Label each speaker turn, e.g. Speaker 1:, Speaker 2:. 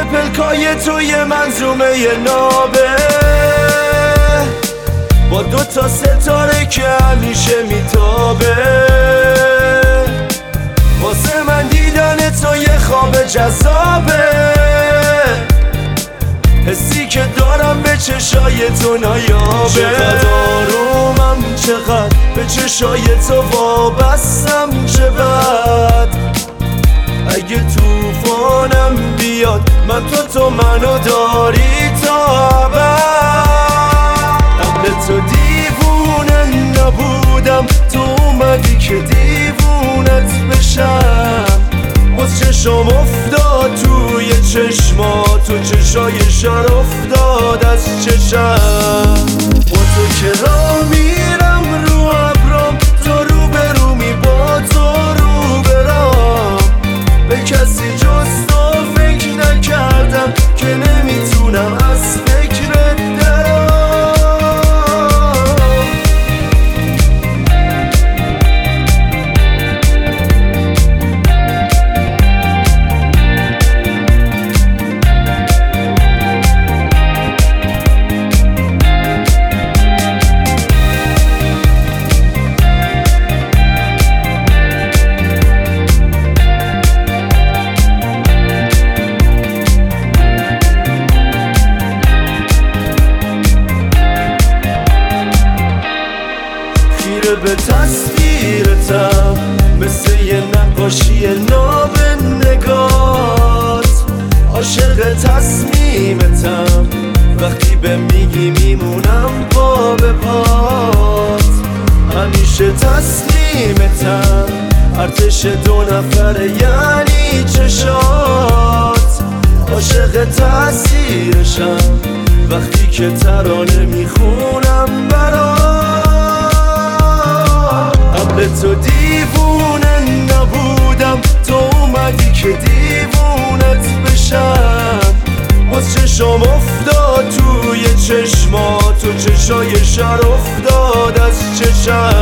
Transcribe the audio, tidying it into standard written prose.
Speaker 1: پلکای توی منظومه نابه با 2 تا ستاره که همیشه میتابه. واسه من دیدن تو یه خواب جذابه، حسی که دارم به چشای تو نایابه. چقدر آرومم، چقدر به چشای تو وابستم، چه بد اگه توفانم بیاد من تو منو داری تا ابد. قبل تو دیوونه نبودم، تو اومدی که دیوونت بشم. باز چشم افتاد توی چشمات، تو چشای شر افتاد از چشم. با تو که راه میرم رو ابرام، تو رو به رومی با تو رو برام. به کسی جز تو فکر نکردم که نمیتونم از فکرت درام. به تصویرتم مثل یه نقاشی ناب نگات، عاشق تصمیمتم وقتی به میگی میمونم پا به پات. همیشه تسلیمتم، ارتش 2 نفره یعنی چشات. عاشق تأثیرشم وقتی که ترانه میخونم برات. قبل تو دیوونه نبودم، تو اومدی که دیوونت بشم. باز چشم افتاد توی چشمات، تو چشای شر افتاد از چشم.